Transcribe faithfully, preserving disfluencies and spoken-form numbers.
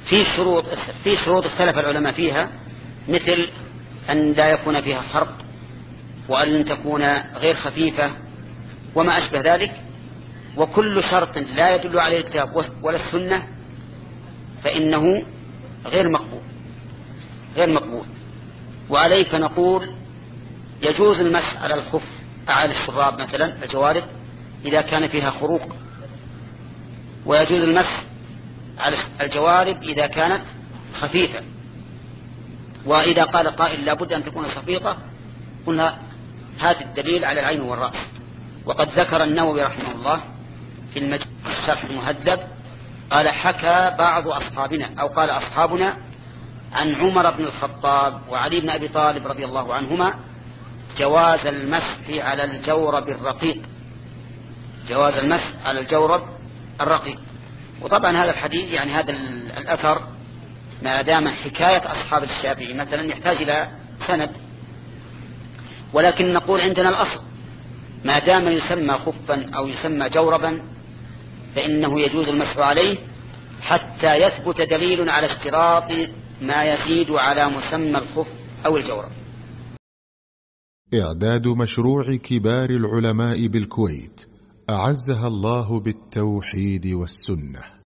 في شروط في شروط اختلف العلماء فيها، مثل أن لا يكون فيها خرق، وأن تكون غير خفيفة، وما أشبه ذلك. وكل شرط لا يدل عليه الكتاب ولا السنة فإنه غير مقبول غير مقبول وعليه فنقول يجوز المسح على الخف على الشراب مثلا الجوارب إذا كان فيها خروق، ويجوز المسح على الجوارب إذا كانت خفيفة. وإذا قال قائل لابد أن تكون صفيقة، قلنا هذا الدليل على العين والرأس. وقد ذكر النووي رحمه الله في الشرح المهذب قال حكى بعض أصحابنا أو قال أصحابنا عن عمر بن الخطاب وعلي بن أبي طالب رضي الله عنهما جواز المسح على الجورب الرقيق جواز المسح على الجورب الرقيق. وطبعا هذا الحديث يعني هذا الأثر ما دام حكاية أصحاب الشافعي مثلا يحتاج إلى سند، ولكن نقول عندنا الأصل ما دام يسمى خفا أو يسمى جوربا فإنه يجوز المسح عليه حتى يثبت دليل على اشتراط ما يزيد على مسمى الخف أو الجورب. إعداد مشروع كبار العلماء بالكويت أعزها الله بالتوحيد والسنة.